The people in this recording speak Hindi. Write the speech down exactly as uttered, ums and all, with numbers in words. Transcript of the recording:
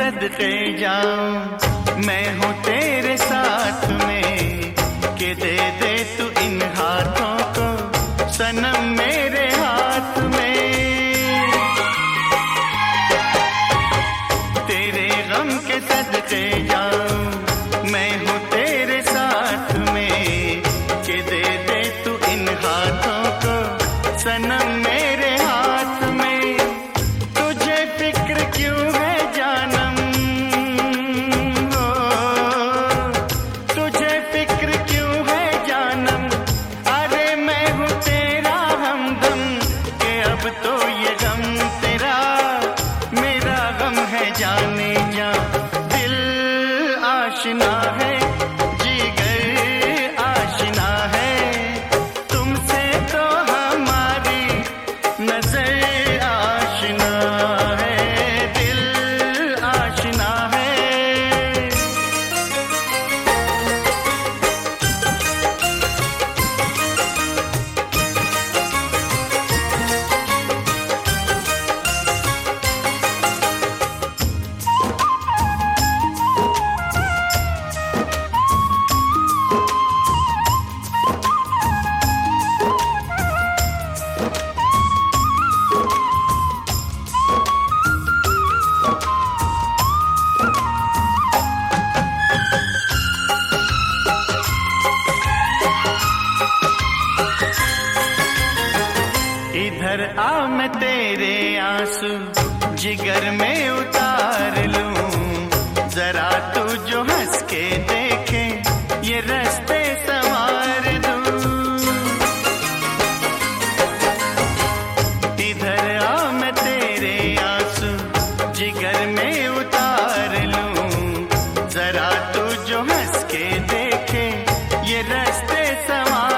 सदके जाऊं मैं हूँ तेरे साथ में, कि दे दे तू इन हाथों को सनम मेरे हाथ में। तेरे गम के सदके जाऊं मैं हूँ तेरे साथ में, कि दे दे तू इन हाथों को सनम मेरे हाथ में। तुझे फिक्र क्यों है जानम, हो तुझे फिक्र क्यों है जानम, अरे मैं हूँ तेरा हमदम, कि अब तो ये गम तेरा मेरा गम है जाने जा। दिल आशना है जिगर आशना है, तुमसे तो हमारी नजर आशना है, दिल आशना है। इधर आ मैं तेरे आंसू जिगर में उतार लूं, जरा तू जो हंस के देखे ये रास्ते संवार दूं। इधर आ मैं तेरे आंसू जिगर में उतार लूं, जरा तू जो हंस के देखे ये रास्ते संवार